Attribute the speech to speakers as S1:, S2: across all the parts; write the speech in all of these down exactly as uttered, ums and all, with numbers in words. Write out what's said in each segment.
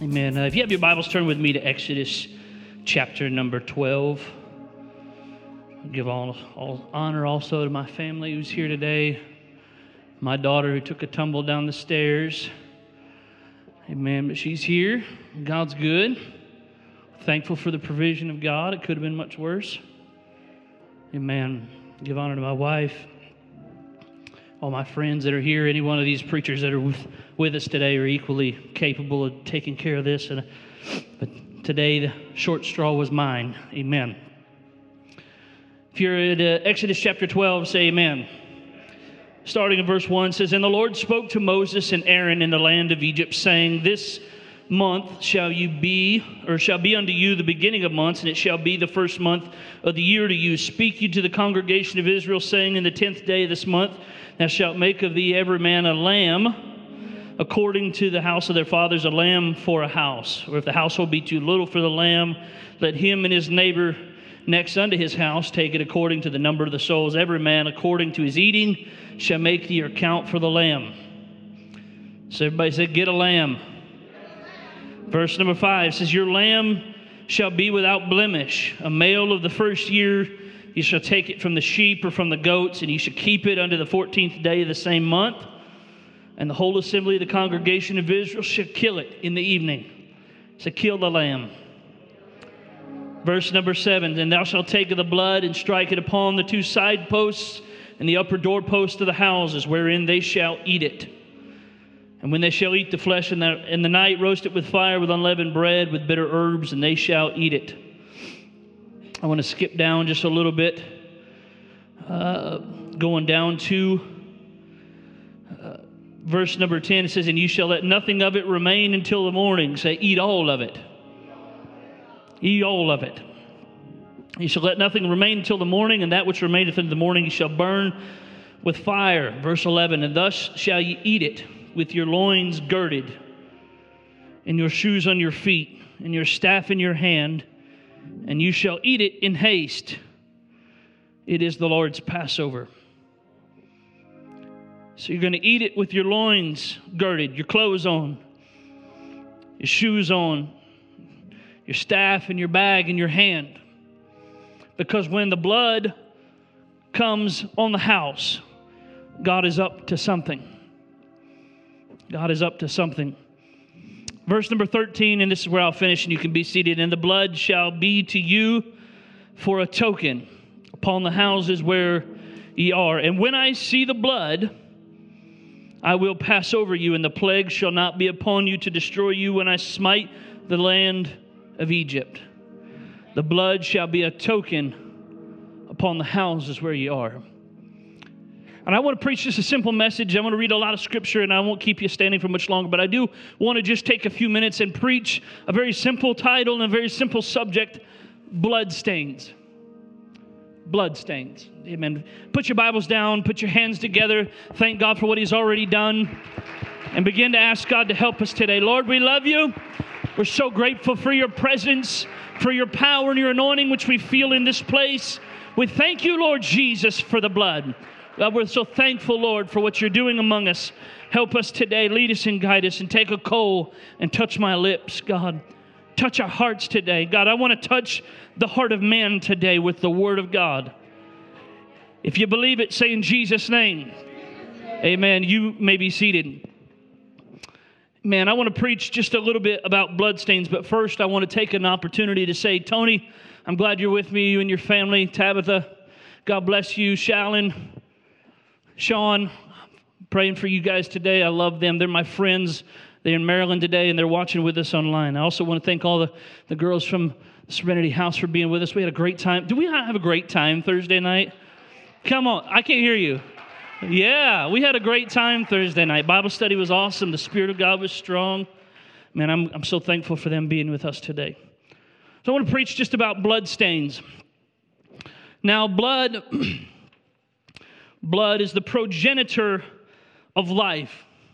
S1: Amen. Uh, if you have your Bibles, turn with me to Exodus chapter number twelve. I'll give all, all honor also to my family who's here today. My daughter who took a tumble down the stairs. Amen. But she's here. God's good. Thankful for the provision of God. It could have been much worse. Amen. Give honor to my wife. All my friends that are here, any one of these preachers that are with, with us today are equally capable of taking care of this. And, but today, the short straw was mine. Amen. If you're at uh, Exodus chapter twelve, say amen. Starting in verse one, it says, And the Lord spoke to Moses and Aaron in the land of Egypt, saying, This month shall you be, or shall be unto you the beginning of months, and it shall be the first month of the year to you. Speak you to the congregation of Israel, saying, In the tenth day of this month, thou shalt make of thee every man a lamb, according to the house of their fathers, a lamb for a house. Or if the household be too little for the lamb, let him and his neighbor next unto his house take it according to the number of the souls. Every man according to his eating shall make thee your count for the lamb. So everybody said, get a lamb. Verse number five says, Your lamb shall be without blemish, a male of the first year. You shall take it from the sheep or from the goats, and you shall keep it unto the fourteenth day of the same month. And the whole assembly of the congregation of Israel shall kill it in the evening. So kill the lamb. Verse number seven, And thou shalt take of the blood and strike it upon the two side posts and the upper doorpost of the houses, wherein they shall eat it. And when they shall eat the flesh in the, in the night, roast it with fire, with unleavened bread, with bitter herbs, and they shall eat it. I want to skip down just a little bit, uh, going down to uh, verse number ten. It says, And you shall let nothing of it remain until the morning. Say, eat all of it. Eat all of it. You shall let nothing remain until the morning, and that which remaineth until the morning you shall burn with fire. Verse eleven, And thus shall ye eat it, with your loins girded, and your shoes on your feet, and your staff in your hand, and you shall eat it in haste. It is the Lord's Passover. So you're going to eat it with your loins girded, your clothes on, your shoes on, your staff and your bag in your hand. Because when the blood comes on the house, God is up to something. God is up to something. Verse number thirteen, and this is where I'll finish, and you can be seated. And the blood shall be to you for a token upon the houses where ye are. And when I see the blood, I will pass over you, and the plague shall not be upon you to destroy you when I smite the land of Egypt. The blood shall be a token upon the houses where ye are. And I want to preach just a simple message. I want to read a lot of scripture, and I won't keep you standing for much longer, but I do want to just take a few minutes and preach a very simple title and a very simple subject, bloodstains. Bloodstains. Amen. Put your Bibles down, put your hands together, thank God for what He's already done, and begin to ask God to help us today. Lord, we love you. We're so grateful for your presence, for your power and your anointing, which we feel in this place. We thank you, Lord Jesus, for the blood. God, we're so thankful, Lord, for what you're doing among us. Help us today. Lead us and guide us, and take a coal and touch my lips, God. Touch our hearts today. God, I want to touch the heart of man today with the word of God. If you believe it, say in Jesus' name. Amen. You may be seated. Man, I want to preach just a little bit about bloodstains, but first I want to take an opportunity to say, Tony, I'm glad you're with me, you and your family. Tabitha, God bless you. Shallon, Sean, praying for you guys today. I love them. They're my friends. They're in Maryland today, and they're watching with us online. I also want to thank all the, the girls from the Serenity House for being with us. We had a great time. Did we not have a great time Thursday night? Come on. I can't hear you. Yeah, we had a great time Thursday night. Bible study was awesome. The Spirit of God was strong. Man, I'm, I'm so thankful for them being with us today. So I want to preach just about bloodstains. Now, blood... Blood is the progenitor of life.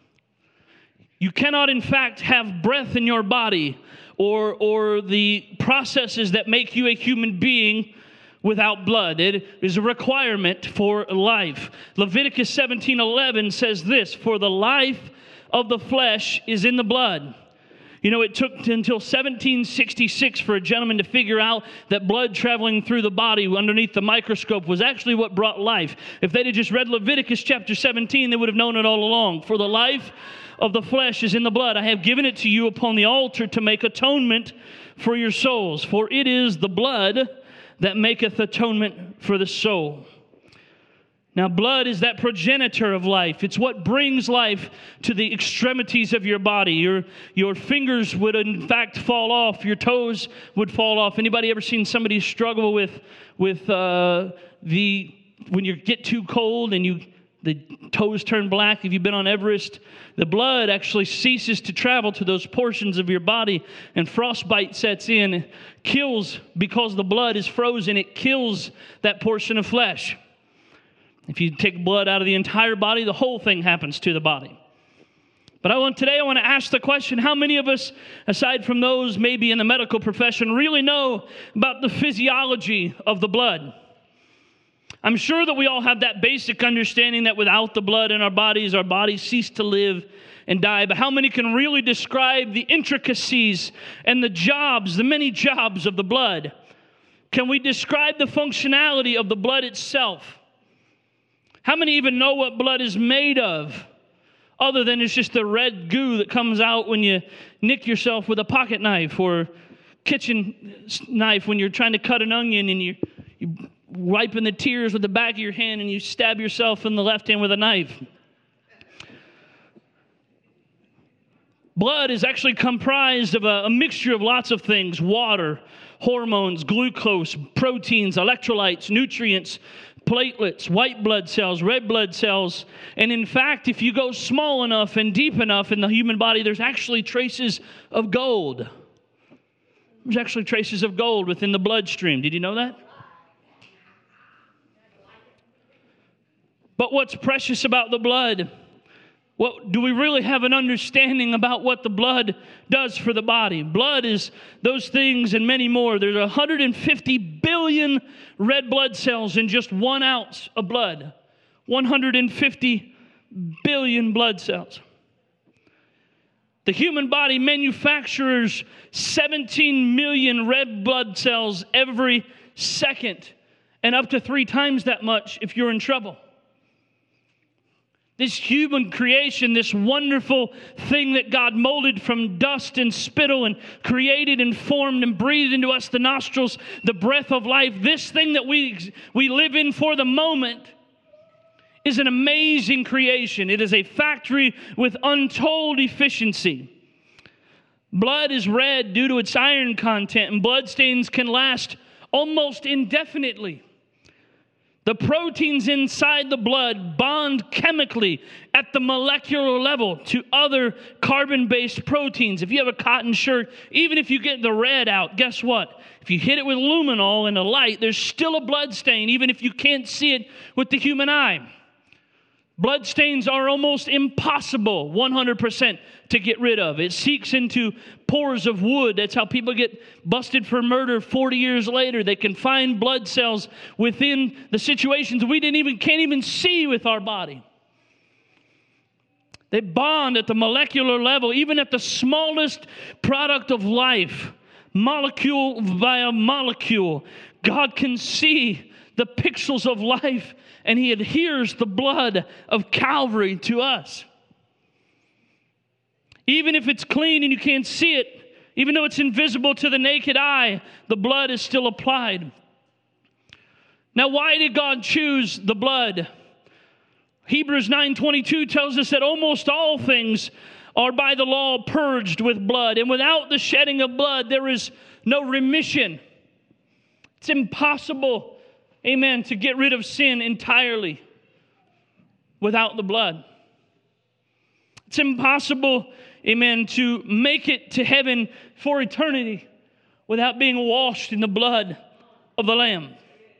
S1: You cannot, in fact, have breath in your body or, or the processes that make you a human being without blood. It is a requirement for life. Leviticus seventeen eleven says this, For the life of the flesh is in the blood, You know, it took until seventeen sixty-six for a gentleman to figure out that blood traveling through the body underneath the microscope was actually what brought life. If they'd have just read Leviticus chapter seventeen, they would have known it all along. For the life of the flesh is in the blood. I have given it to you upon the altar to make atonement for your souls. For it is the blood that maketh atonement for the soul. Now, blood is that progenitor of life. It's what brings life to the extremities of your body. Your, your fingers would, in fact, fall off. Your toes would fall off. Anybody ever seen somebody struggle with, with uh, the, when you get too cold and you the toes turn black? If you've been on Everest, the blood actually ceases to travel to those portions of your body, and frostbite sets in, kills, because the blood is frozen, it kills that portion of flesh. If you take blood out of the entire body, the whole thing happens to the body. But I want today, I want to ask the question, how many of us, aside from those maybe in the medical profession, really know about the physiology of the blood? I'm sure that we all have that basic understanding that without the blood in our bodies, our bodies cease to live and die. But how many can really describe the intricacies and the jobs, the many jobs of the blood? Can we describe the functionality of the blood itself? How many even know what blood is made of, other than it's just the red goo that comes out when you nick yourself with a pocket knife or kitchen knife when you're trying to cut an onion and you, you wiping the tears with the back of your hand and you stab yourself in the left hand with a knife? Blood is actually comprised of a, a mixture of lots of things: water, hormones, glucose, proteins, electrolytes, nutrients, platelets, white blood cells, red blood cells. And in fact, if you go small enough and deep enough in the human body, there's actually traces of gold. There's actually traces of gold within the bloodstream. Did you know that? But what's precious about the blood? What, do we really have an understanding about what the blood does for the body? Blood is those things and many more. There's one hundred fifty billion red blood cells in just one ounce of blood. one hundred fifty billion blood cells. The human body manufactures seventeen million red blood cells every second, and up to three times that much if you're in trouble. This human creation, this wonderful thing that God molded from dust and spittle and created and formed and breathed into us the nostrils, the breath of life, this thing that we, we live in for the moment is an amazing creation. It is a factory with untold efficiency. Blood is red due to its iron content, and blood stains can last almost indefinitely. The proteins inside the blood bond chemically at the molecular level to other carbon-based proteins. If you have a cotton shirt, even if you get the red out, guess what? If you hit it with luminol in a light, there's still a blood stain, even if you can't see it with the human eye. Blood stains are almost impossible, one hundred percent, to get rid of. It seeps into pores of wood. That's how people get busted for murder forty years later. They can find blood cells within the situations we didn't even can't even see with our body. They bond at the molecular level, even at the smallest product of life, molecule via molecule. God can see the pixels of life, and He adheres the blood of Calvary to us. Even if it's clean and you can't see it, even though it's invisible to the naked eye, the blood is still applied. Now, why did God choose the blood? Hebrews nine twenty-two tells us that almost all things are by the law purged with blood, and without the shedding of blood, there is no remission. It's impossible, amen, to get rid of sin entirely without the blood. It's impossible, amen, to make it to heaven for eternity without being washed in the blood of the Lamb.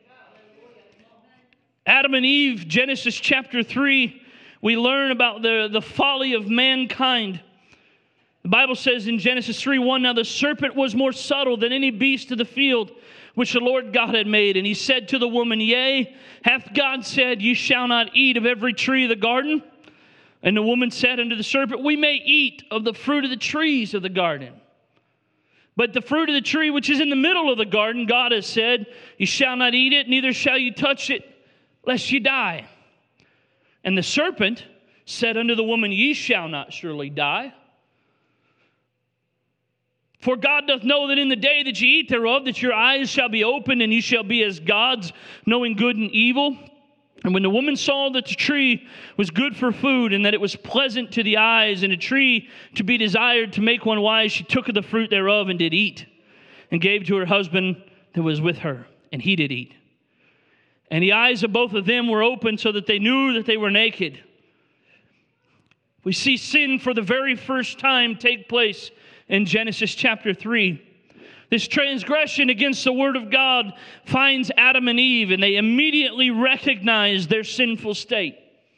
S1: Adam and Eve, Genesis chapter three, we learn about the, the folly of mankind. The Bible says in Genesis three one, now the serpent was more subtle than any beast of the field which the Lord God had made. And he said to the woman, yea, hath God said, you shall not eat of every tree of the garden? And the woman said unto the serpent, we may eat of the fruit of the trees of the garden. But the fruit of the tree which is in the middle of the garden, God has said, you shall not eat it, neither shall you touch it, lest you die. And the serpent said unto the woman, ye shall not surely die. For God doth know that in the day that ye eat thereof, that your eyes shall be opened, and ye shall be as gods, knowing good and evil. And when the woman saw that the tree was good for food, and that it was pleasant to the eyes, and a tree to be desired to make one wise, she took of the fruit thereof, and did eat, and gave to her husband that was with her, and he did eat. And the eyes of both of them were opened, so that they knew that they were naked. We see sin for the very first time take place in Genesis chapter three. This transgression against the Word of God finds Adam and Eve, and they immediately recognize their sinful state.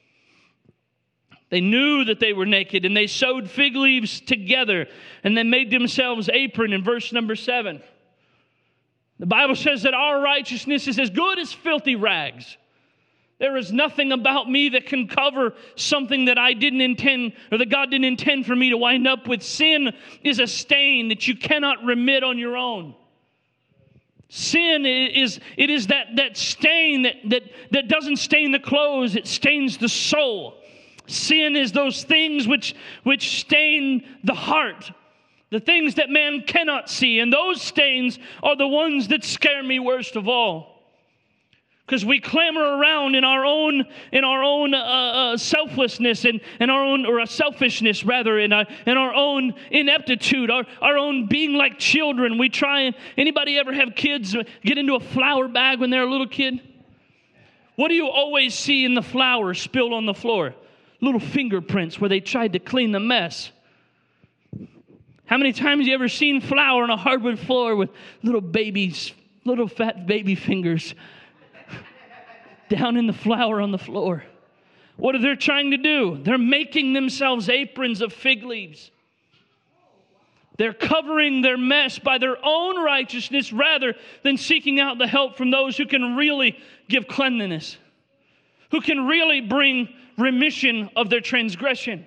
S1: They knew that they were naked, and they sewed fig leaves together, and they made themselves apron in verse number seven. The Bible says that our righteousness is as good as filthy rags. There is nothing about me that can cover something that I didn't intend, or that God didn't intend for me to wind up with. Sin is a stain that you cannot remit on your own. Sin is, it is that, that stain that, that, that doesn't stain the clothes, it stains the soul. Sin is those things which, which stain the heart, the things that man cannot see. And those stains are the ones that scare me worst of all. Because we clamor around in our own, in our own uh, uh, selflessness and, and our own, or a selfishness rather, in our, in our own ineptitude, our, our own being like children. We try and, anybody ever have kids get into a flour bag when they're a little kid? What do you always see in the flour spilled on the floor? Little fingerprints where they tried to clean the mess. How many times have you ever seen flour on a hardwood floor with little babies, little fat baby fingers down in the flour on the floor? What are they trying to do? They're making themselves aprons of fig leaves. They're covering their mess by their own righteousness rather than seeking out the help from those who can really give cleanliness, who can really bring remission of their transgression.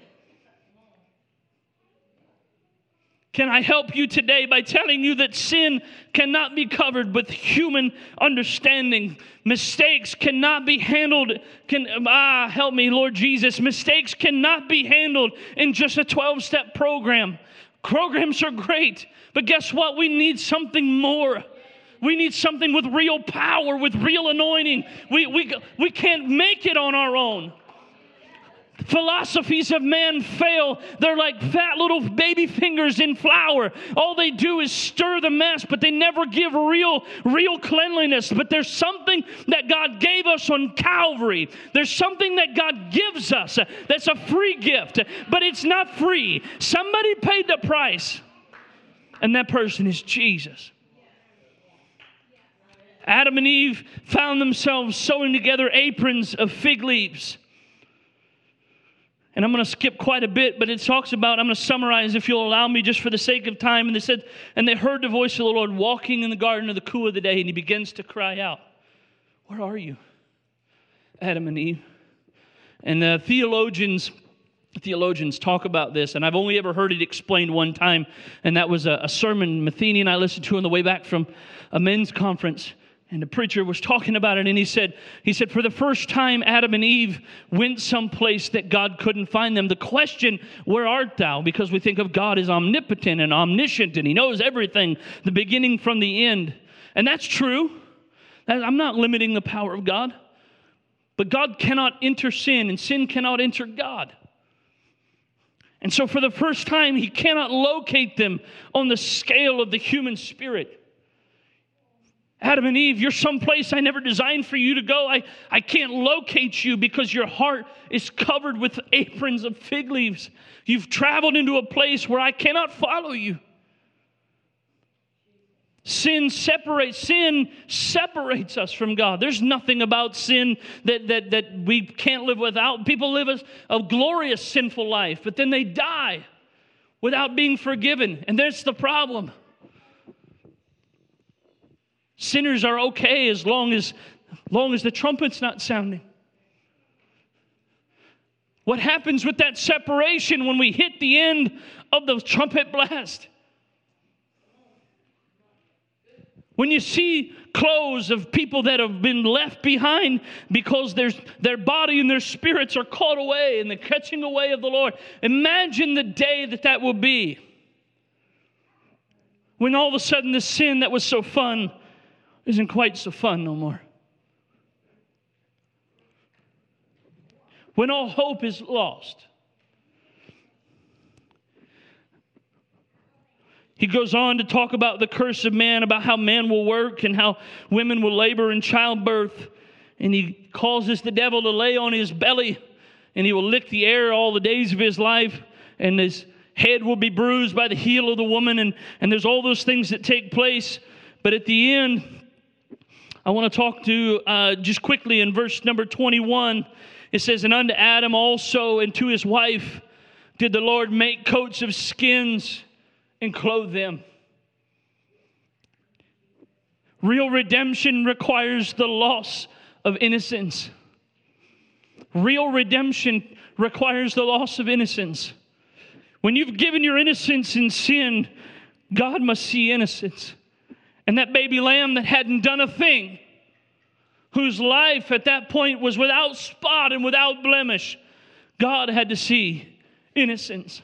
S1: Can I help you today by telling you that sin cannot be covered with human understanding? Mistakes cannot be handled, can, ah, help me, Lord Jesus. Mistakes cannot be handled in just a twelve-step program. Programs are great, but guess what? We need something more. We need something with real power, with real anointing. We, we, we can't make it on our own. Philosophies of man fail. They're like fat little baby fingers in flour. All they do is stir the mess, but they never give real, real cleanliness. But there's something that God gave us on Calvary. There's something that God gives us that's a free gift, but it's not free. Somebody paid the price, and that person is Jesus. Adam and Eve found themselves sewing together aprons of fig leaves. And I'm going to skip quite a bit, but it talks about, I'm going to summarize if you'll allow me just for the sake of time. And they said, and they heard the voice of the Lord walking in the garden of the cool of the day, and he begins to cry out, where are you, Adam and Eve? And the theologians, theologians talk about this, and I've only ever heard it explained one time, and that was a, a sermon Matheny and I listened to on the way back from a men's conference. And the preacher was talking about it, and he said, he said, for the first time, Adam and Eve went someplace that God couldn't find them. The question, where art thou? Because we think of God as omnipotent and omniscient, and he knows everything, the beginning from the end. And that's true. I'm not limiting the power of God. But God cannot enter sin, and sin cannot enter God. And so for the first time, he cannot locate them on the scale of the human spirit. Adam and Eve, you're someplace I never designed for you to go. I, I can't locate you because your heart is covered with aprons of fig leaves. You've traveled into a place where I cannot follow you. Sin separates, sin separates us from God. There's nothing about sin that, that, that we can't live without. People live a, a glorious sinful life, but then they die without being forgiven. And that's the problem. Sinners are okay as long as, long as the trumpet's not sounding. What happens with that separation when we hit the end of the trumpet blast? When you see clothes of people that have been left behind because their, their body and their spirits are caught away in the catching away of the Lord. Imagine the day that that will be. When all of a sudden the sin that was so fun isn't quite so fun no more. When all hope is lost. He goes on to talk about the curse of man, about how man will work and how women will labor in childbirth. And he causes the devil to lay on his belly, and he will lick the air all the days of his life, and his head will be bruised by the heel of the woman, and, and there's all those things that take place. But at the end, I want to talk to uh, just quickly in verse number twenty-one. It says, and unto Adam also and to his wife did the Lord make coats of skins and clothe them. Real redemption requires the loss of innocence. Real redemption requires the loss of innocence. When you've given your innocence in sin, God must see innocence. And that baby lamb that hadn't done a thing, whose life at that point was without spot and without blemish, God had to see innocence.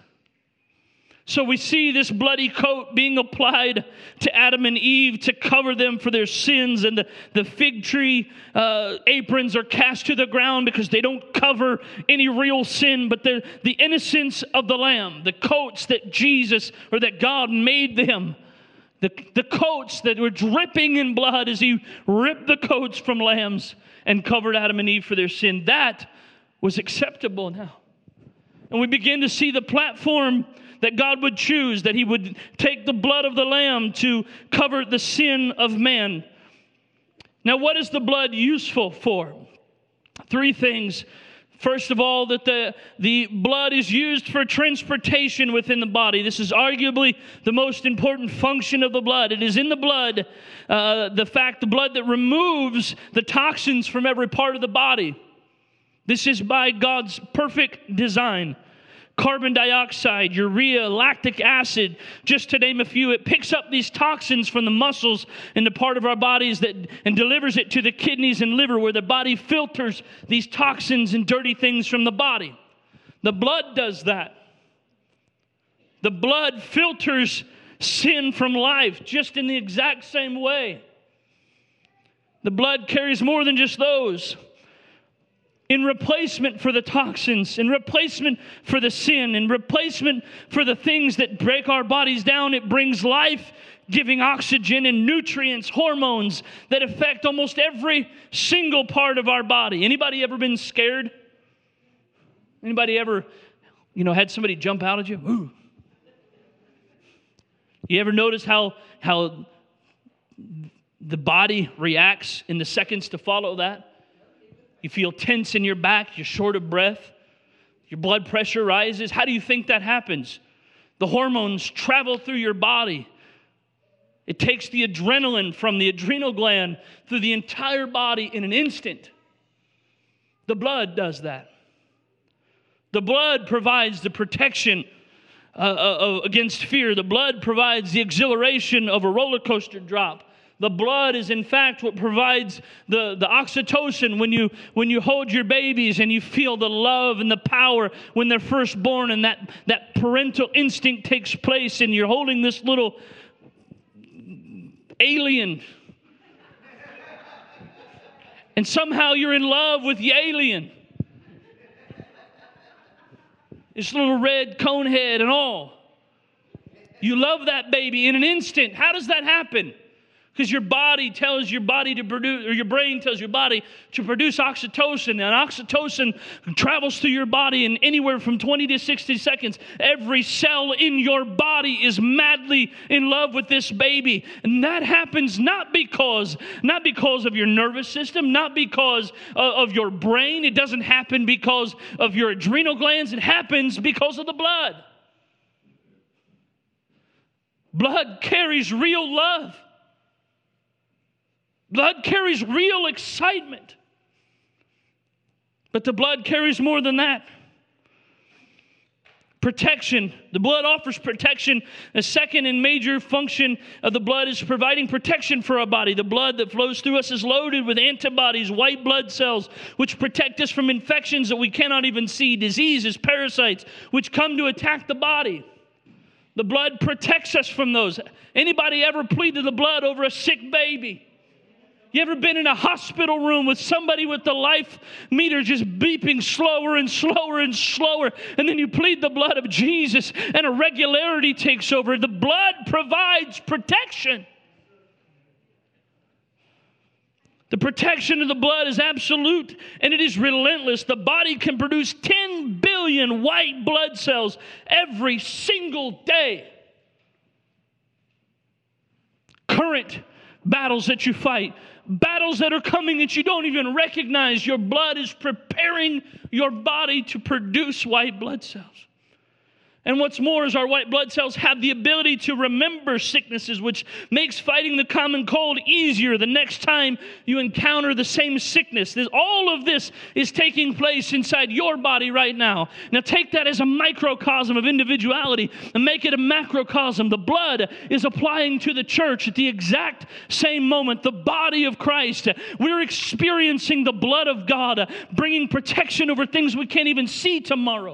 S1: So we see this bloody coat being applied to Adam and Eve to cover them for their sins. And the, the fig tree uh, aprons are cast to the ground because they don't cover any real sin. But the, the innocence of the lamb, the coats that Jesus or that God made them, the, the coats that were dripping in blood as he ripped the coats from lambs and covered Adam and Eve for their sin, that was acceptable now. And we begin to see the platform that God would choose, that he would take the blood of the lamb to cover the sin of man. Now, what is the blood useful for? Three things. First of all, that the, the blood is used for transportation within the body. This is arguably the most important function of the blood. It is in the blood, uh, the fact, the blood that removes the toxins from every part of the body. This is by God's perfect design. Carbon dioxide, urea, lactic acid, just to name a few. It picks up these toxins from the muscles and the part of our bodies that and delivers it to the kidneys and liver, where the body filters these toxins and dirty things from the body. The blood does that. The blood filters sin from life just in the exact same way. The blood carries more than just those. In replacement for the toxins, in replacement for the sin, in replacement for the things that break our bodies down, it brings life-giving oxygen and nutrients, hormones that affect almost every single part of our body. Anybody ever been scared? Anybody ever, you know, had somebody jump out at you? Ooh. You ever notice how how the body reacts in the seconds to follow that? You feel tense in your back, you're short of breath, your blood pressure rises. How do you think that happens? The hormones travel through your body. It takes the adrenaline from the adrenal gland through the entire body in an instant. The blood does that. The blood provides the protection uh, uh, against fear. The blood provides the exhilaration of a roller coaster drop. The blood is, in fact, what provides the, the oxytocin when you, when you hold your babies and you feel the love and the power when they're first born, and that, that parental instinct takes place and you're holding this little alien. And somehow you're in love with the alien. This little red cone head and all. You love that baby in an instant. How does that happen? Because your body tells your body to produce, or your brain tells your body to produce oxytocin. And oxytocin travels through your body in anywhere from twenty to sixty seconds. Every cell in your body is madly in love with this baby. And that happens not because, not because of your nervous system, not because of your brain. It doesn't happen because of your adrenal glands. It happens because of the blood. Blood carries real love. Blood carries real excitement. But the blood carries more than that. Protection. The blood offers protection. The second and major function of the blood is providing protection for our body. The blood that flows through us is loaded with antibodies, white blood cells, which protect us from infections that we cannot even see, diseases, parasites, which come to attack the body. The blood protects us from those. Anybody ever pleaded the blood over a sick baby? You ever been in a hospital room with somebody with the life meter just beeping slower and slower and slower, and then you plead the blood of Jesus and a regularity takes over? The blood provides protection. The protection of the blood is absolute and it is relentless. The body can produce ten billion white blood cells every single day. Current battles that you fight, battles that are coming that you don't even recognize, your blood is preparing your body to produce white blood cells. And what's more is our white blood cells have the ability to remember sicknesses, which makes fighting the common cold easier the next time you encounter the same sickness. This, all of this is taking place inside your body right now. Now take that as a microcosm of individuality and make it a macrocosm. The blood is applying to the church at the exact same moment. The body of Christ. We're experiencing the blood of God, bringing protection over things we can't even see tomorrow.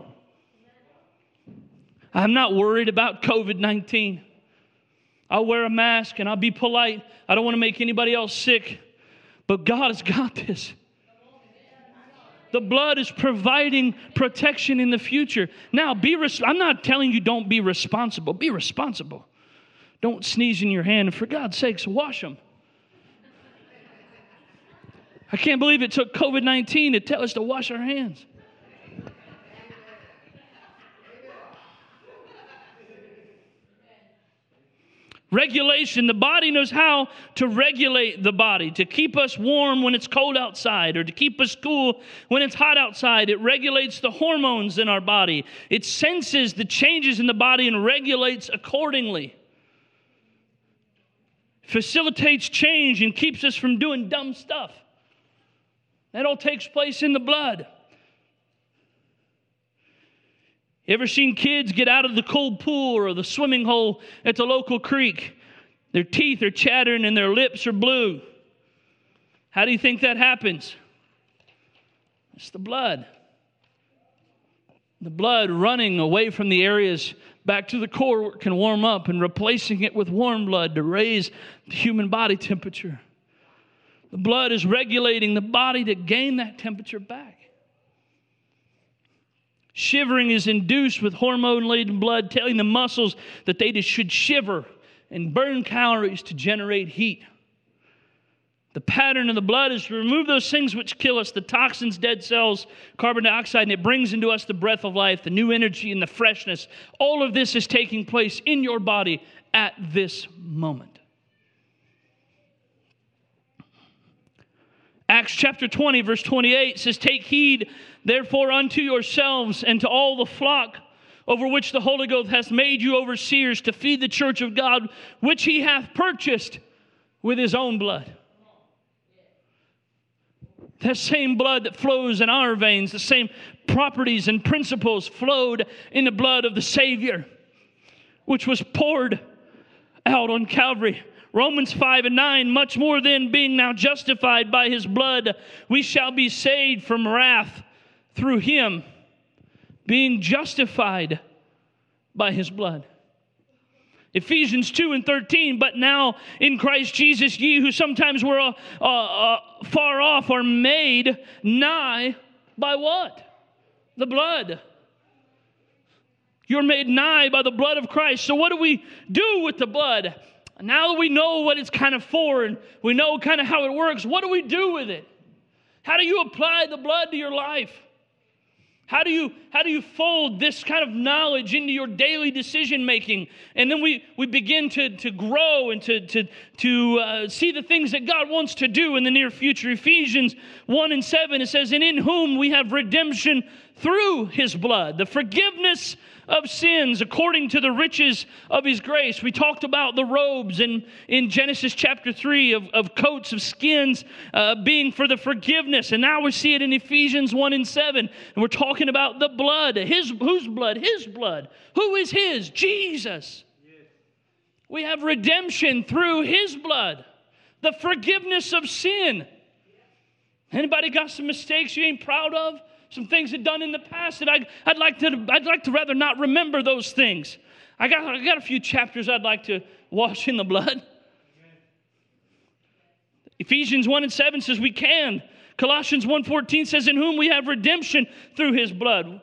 S1: I'm not worried about covid nineteen. I'll wear a mask and I'll be polite. I don't want to make anybody else sick. But God has got this. The blood is providing protection in the future. Now, be res- I'm not telling you don't be responsible. Be responsible. Don't sneeze in your hand. And for God's sakes, wash them. I can't believe it took covid nineteen to tell us to wash our hands. Regulation. The body knows how to regulate the body, to keep us warm when it's cold outside or to keep us cool when it's hot outside. It regulates the hormones in our body. It senses the changes in the body and regulates accordingly. Facilitates change and keeps us from doing dumb stuff. That all takes place in the blood. You ever seen kids get out of the cold pool or the swimming hole at the local creek? Their teeth are chattering and their lips are blue. How do you think that happens? It's the blood. The blood running away from the areas back to the core where it can warm up and replacing it with warm blood to raise the human body temperature. The blood is regulating the body to gain that temperature back. Shivering is induced with hormone-laden blood, telling the muscles that they just should shiver and burn calories to generate heat. The pattern of the blood is to remove those things which kill us, the toxins, dead cells, carbon dioxide, and it brings into us the breath of life, the new energy and the freshness. All of this is taking place in your body at this moment. Acts chapter twenty, verse twenty-eight says, "Take heed, therefore, unto yourselves and to all the flock over which the Holy Ghost hath made you overseers to feed the church of God, which he hath purchased with his own blood." That same blood that flows in our veins, the same properties and principles flowed in the blood of the Savior, which was poured out on Calvary. Romans five and nine, "Much more then, being now justified by his blood, we shall be saved from wrath through him," being justified by his blood. Ephesians two and thirteen, "But now in Christ Jesus, ye who sometimes were uh, uh, far off are made nigh by" what? The blood. You're made nigh by the blood of Christ. So what do we do with the blood? Now that we know what it's kind of for and we know kind of how it works, what do we do with it? How do you apply the blood to your life? How do you how do you fold this kind of knowledge into your daily decision making? And then we, we begin to, to grow and to, to, to uh, see the things that God wants to do in the near future. Ephesians one and seven, it says, "And in whom we have redemption through his blood, the forgiveness of sins according to the riches of his grace. We talked about the robes in, in Genesis chapter three of, of coats of skins uh, being for the forgiveness. And now we see it in Ephesians one and seven. And we're talking about the blood. His, whose blood? His blood. Who is his? Jesus. We have redemption through his blood. The forgiveness of sin. Anybody got some mistakes you ain't proud of? Some things that done in the past that I, I'd like to I'd like to rather not remember those things. I got I got a few chapters I'd like to wash in the blood. Amen. Ephesians one and seven says we can. Colossians one fourteen says in whom we have redemption through his blood.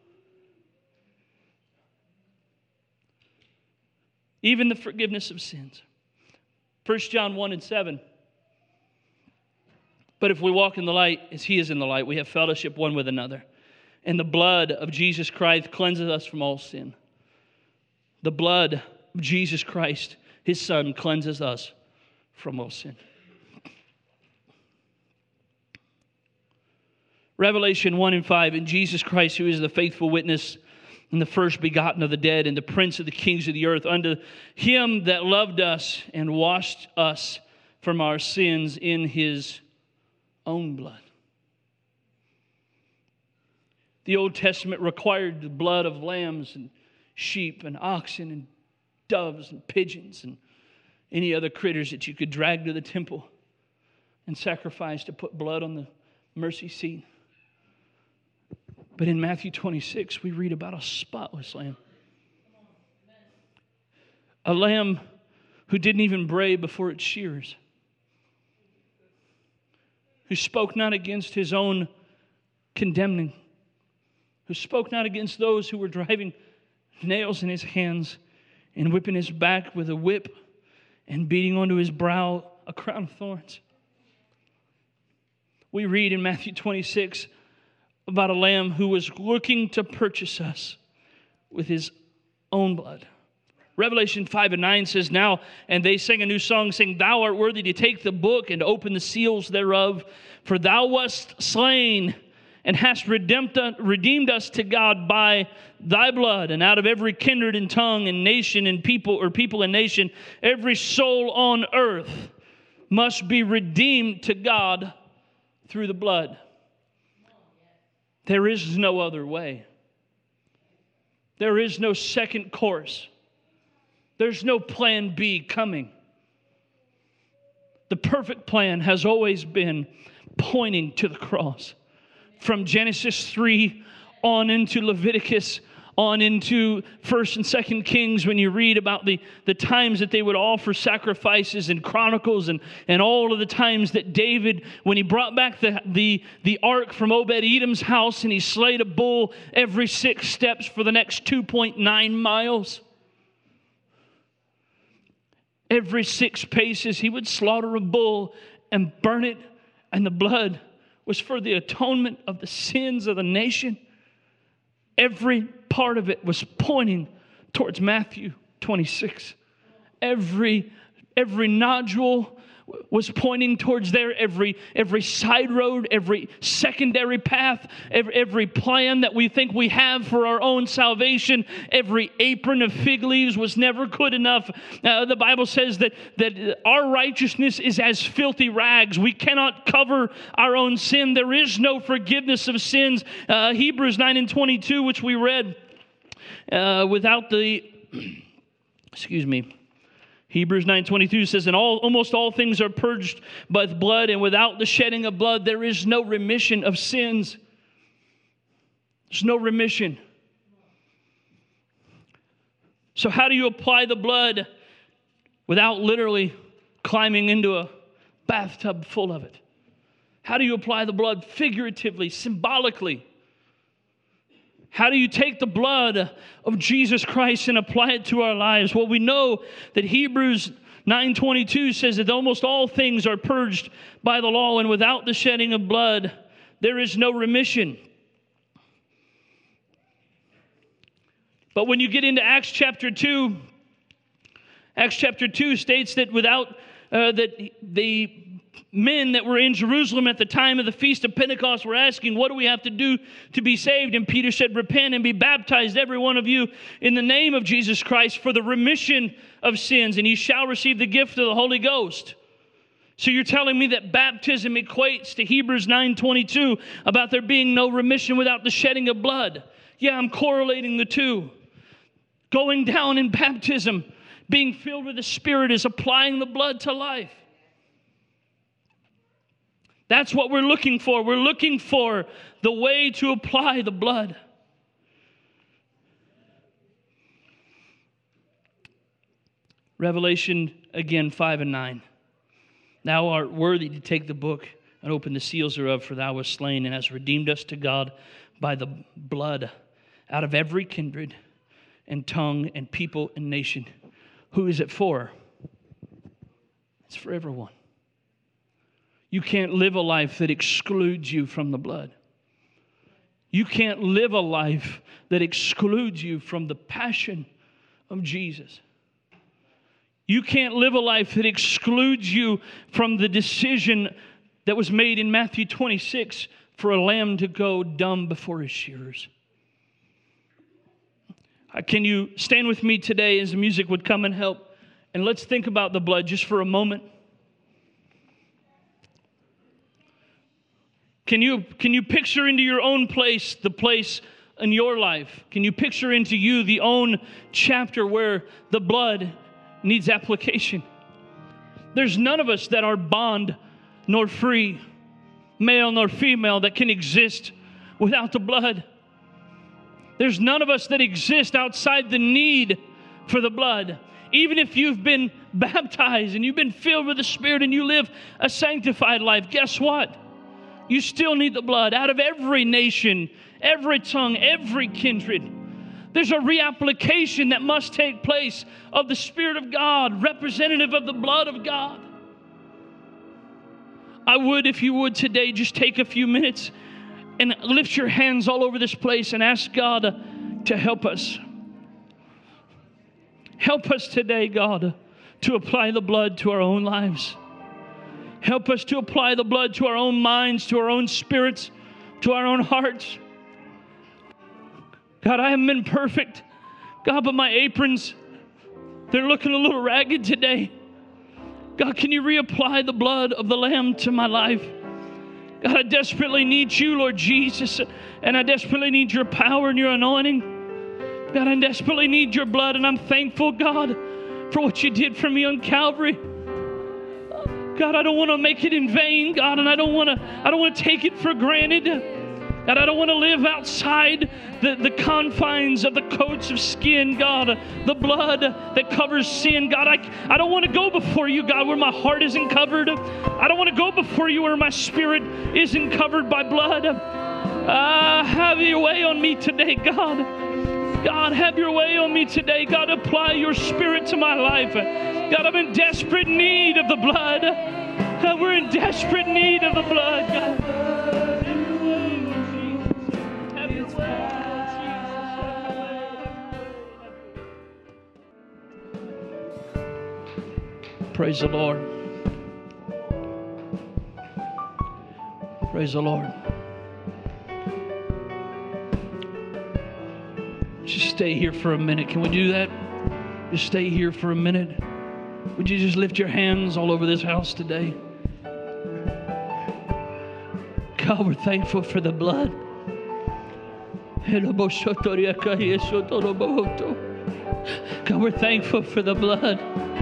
S1: Even the forgiveness of sins. First John one and seven. But if we walk in the light as he is in the light, we have fellowship one with another. And the blood of Jesus Christ cleanses us from all sin. The blood of Jesus Christ, his Son, cleanses us from all sin. Revelation one and five, in Jesus Christ, who is the faithful witness and the first begotten of the dead and the prince of the kings of the earth, unto him that loved us and washed us from our sins in his own blood. The Old Testament required the blood of lambs and sheep and oxen and doves and pigeons and any other critters that you could drag to the temple and sacrifice to put blood on the mercy seat. But in Matthew twenty-six, we read about a spotless lamb. A lamb who didn't even bray before its shearers. Who spoke not against his own condemning. Who spoke not against those who were driving nails in his hands and whipping his back with a whip and beating onto his brow a crown of thorns. We read in Matthew twenty-six about a lamb who was looking to purchase us with his own blood. Revelation five and nine says, now, and they sang a new song, saying, thou art worthy to take the book and open the seals thereof, for thou wast slain and hast redeemed, redeemed us to God by thy blood, and out of every kindred and tongue and nation and people, or people and nation, every soul on earth must be redeemed to God through the blood. There is no other way. There is no second course. There's no plan B coming. The perfect plan has always been pointing to the cross. From Genesis three on into Leviticus, on into First and Second Kings, when you read about the, the times that they would offer sacrifices, and Chronicles, and, and all of the times that David, when he brought back the, the, the ark from Obed-Edom's house and he slayed a bull every six steps for the next two point nine miles. Every six paces, he would slaughter a bull and burn it, and the blood was for the atonement of the sins of the nation. Every part of it was pointing towards Matthew twenty-six. Every, every nodule was pointing towards there. Every, every side road, every secondary path, every, every plan that we think we have for our own salvation, every apron of fig leaves was never good enough. Uh, the Bible says that, that our righteousness is as filthy rags. We cannot cover our own sin. There is no forgiveness of sins. Uh, Hebrews nine and twenty-two, which we read, uh, without the, excuse me, Hebrews nine twenty-two says, and all, almost all things are purged by blood, and without the shedding of blood, there is no remission of sins. There's no remission. So how do you apply the blood without literally climbing into a bathtub full of it? How do you apply the blood figuratively, symbolically? How do you take the blood of Jesus Christ and apply it to our lives? Well, we know that Hebrews nine twenty-two says that almost all things are purged by the law, and without the shedding of blood, there is no remission. But when you get into Acts chapter two, Acts chapter two states that without uh, that the men that were in Jerusalem at the time of the Feast of Pentecost were asking, what do we have to do to be saved? And Peter said, repent and be baptized, every one of you, in the name of Jesus Christ for the remission of sins, and ye shall receive the gift of the Holy Ghost. So you're telling me that baptism equates to Hebrews nine twenty-two about there being no remission without the shedding of blood. Yeah, I'm correlating the two. Going down in baptism, being filled with the Spirit, is applying the blood to life. That's what we're looking for. We're looking for the way to apply the blood. Revelation, again, five and nine. Thou art worthy to take the book and open the seals thereof, for thou wast slain and hast redeemed us to God by the blood out of every kindred and tongue and people and nation. Who is it for? It's for everyone. You can't live a life that excludes you from the blood. You can't live a life that excludes you from the passion of Jesus. You can't live a life that excludes you from the decision that was made in Matthew twenty-six for a lamb to go dumb before his shearers. Can you stand with me today as the music would come and help? And let's think about the blood just for a moment. Can you, can you picture into your own place the place in your life? Can you picture into you the own chapter where the blood needs application? There's none of us that are bond nor free, male nor female, that can exist without the blood. There's none of us that exist outside the need for the blood. Even if you've been baptized and you've been filled with the Spirit and you live a sanctified life, guess what? You still need the blood. Out of every nation, every tongue, every kindred, there's a reapplication that must take place of the Spirit of God, representative of the blood of God. I would, if you would today, just take a few minutes and lift your hands all over this place and ask God to help us. Help us today, God, to apply the blood to our own lives. Help us to apply the blood to our own minds, to our own spirits, to our own hearts. God, I haven't been perfect. God, but my aprons, they're looking a little ragged today. God, can you reapply the blood of the Lamb to my life? God, I desperately need you, Lord Jesus, and I desperately need your power and your anointing. God, I desperately need your blood, and I'm thankful, God, for what you did for me on Calvary. God, I don't want to make it in vain, God, and I don't want to I don't want to take it for granted. God, I don't want to live outside the, the confines of the coats of skin, God, the blood that covers sin. God, I, I don't want to go before you, God, where my heart isn't covered. I don't want to go before you where my spirit isn't covered by blood. Uh, have your way on me today, God. God, have your way on me today. God, apply your Spirit to my life. God, I'm in desperate need of the blood. God, we're in desperate need of the blood, God. Have your way. Praise the Lord. Praise the Lord. Just stay here for a minute. Can we do that? Just stay here for a minute. Would you just lift your hands all over this house today? God, we're thankful for the blood. God, we're thankful for the blood.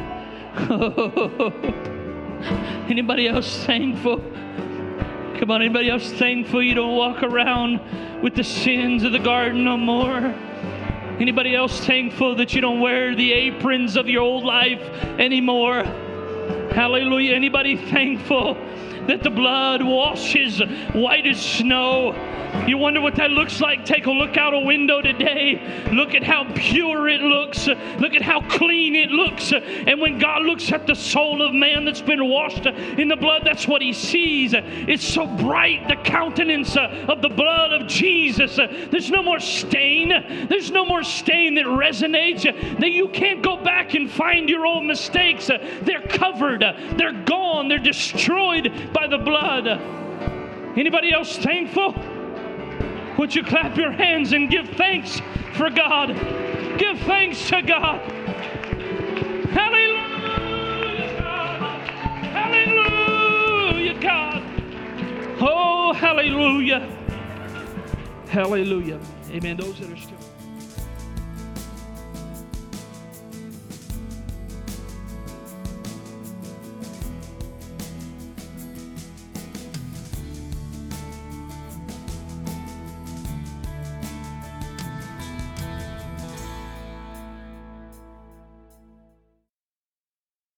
S1: Anybody else thankful? Come on, anybody else thankful you don't walk around with the sins of the garden no more? Anybody else thankful that you don't wear the aprons of your old life anymore? Hallelujah. Anybody thankful that the blood washes white as snow? You wonder what that looks like? Take a look out a window today. Look at how pure it looks. Look at how clean it looks. And when God looks at the soul of man that's been washed in the blood, that's what he sees. It's so bright, the countenance of the blood of Jesus. There's no more stain. There's no more stain that resonates. That you can't go back and find your old mistakes. They're covered. They're gone. gone. They're destroyed by the blood. Anybody else thankful? Would you clap your hands and give thanks for God? Give thanks to God. Hallelujah, God. Hallelujah, God. Oh, hallelujah. Hallelujah. Amen. Those that are still.